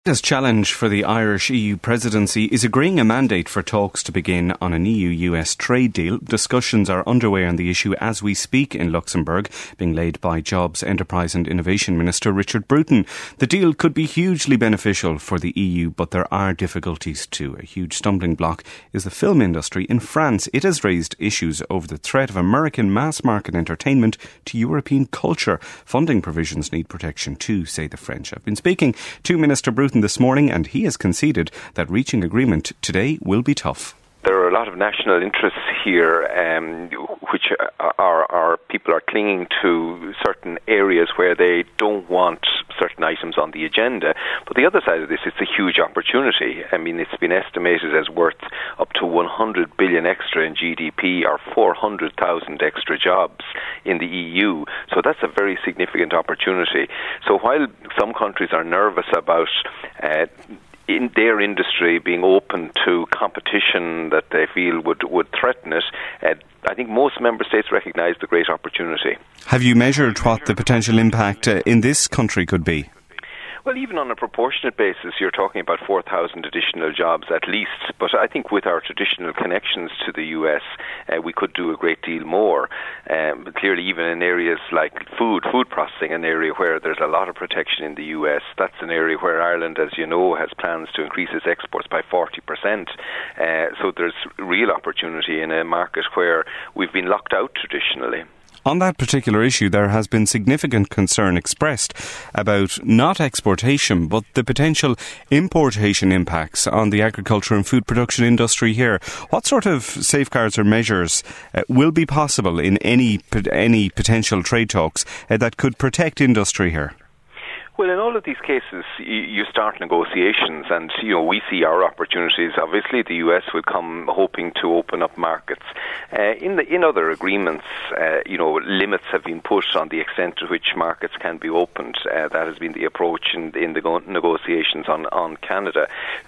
This challenge for the Irish EU presidency is agreeing a mandate for talks to begin on an EU-US trade deal. Discussions are underway on the issue as we speak in Luxembourg, being led by Jobs, Enterprise and Innovation Minister Richard Bruton. The deal could be hugely beneficial for the EU, but there are difficulties too. A huge stumbling block is the film industry in France. It has raised issues over the threat of American mass-market entertainment to European culture. Funding provisions need protection too, say the French. I've been speaking to Minister Bruton this morning, and he has conceded that reaching agreement today will be tough. There are a lot of national interests here, which are people are clinging to certain areas where they don't want certain items on the agenda. But the other side of this, it's a huge opportunity. I mean, it's been estimated as worth up to 100 billion extra in GDP or 400,000 extra jobs in the EU. So that's a very significant opportunity. So while some countries are nervous about in their industry being open to competition that they feel would threaten it, I think most member states recognise the great opportunity. Have you measured what the potential impact in this country could be? Well, even on a proportionate basis, you're talking about 4,000 additional jobs at least. But I think with our traditional connections to the US, we could do a great deal more. But clearly, even in areas like food processing, an area where there's a lot of protection in the US, that's an area where Ireland, as you know, has plans to increase its exports by 40%. So there's real opportunity in a market where we've been locked out traditionally. On that particular issue, there has been significant concern expressed about not exportation, but the potential importation impacts on the agriculture and food production industry here. What sort of safeguards or measures will be possible in any potential trade talks that could protect industry here? Well, in all of these cases, you start negotiations, and we see our opportunities. Obviously, the US will come hoping to open up markets. In other agreements, limits have been put on the extent to which markets can be opened. That has been the approach in the negotiations on Canada.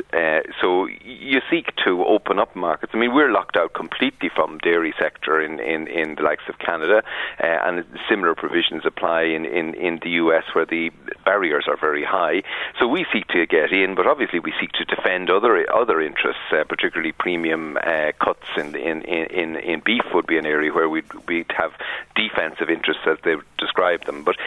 So you seek to open up markets. I mean, we're locked out completely from dairy sector in the likes of Canada, and similar provisions apply in the US, where the barriers are very high. So we seek to get in, but obviously we seek to defend other interests, particularly premium cuts in beef would be an area where we'd have defensive interests as they describe them. But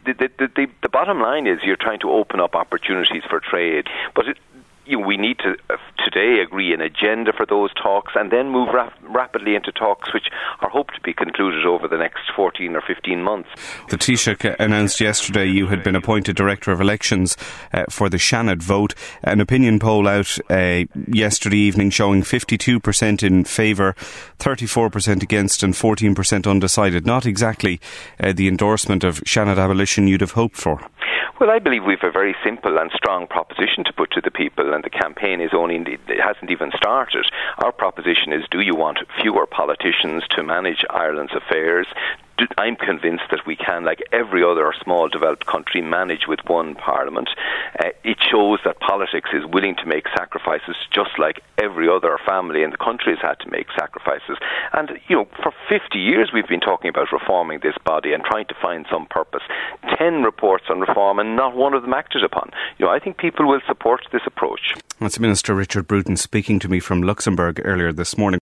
the bottom line is you're trying to open up opportunities for trade, but we need to today agree an agenda for those talks and then move rapidly into talks which are hoped to be concluded over the next 14 or 15 months. The Taoiseach announced yesterday you had been appointed Director of Elections for the Seanad vote. An opinion poll out yesterday evening showing 52% in favour, 34% against and 14% undecided. Not exactly the endorsement of Seanad abolition you'd have hoped for. Well, I believe we have a very simple and strong proposition to put to the people, and the campaign it hasn't even started. Our proposition is, do you want fewer politicians to manage Ireland's affairs? I'm convinced that we can, like every other small developed country, manage with one parliament. It shows that politics is willing to make sacrifices just like every other family in the country has had to make sacrifices. And, for 50 years we've been talking about reforming this body and trying to find some purpose. 10 reports on reform and not one of them acted upon. I think people will support this approach. That's Minister Richard Bruton speaking to me from Luxembourg earlier this morning.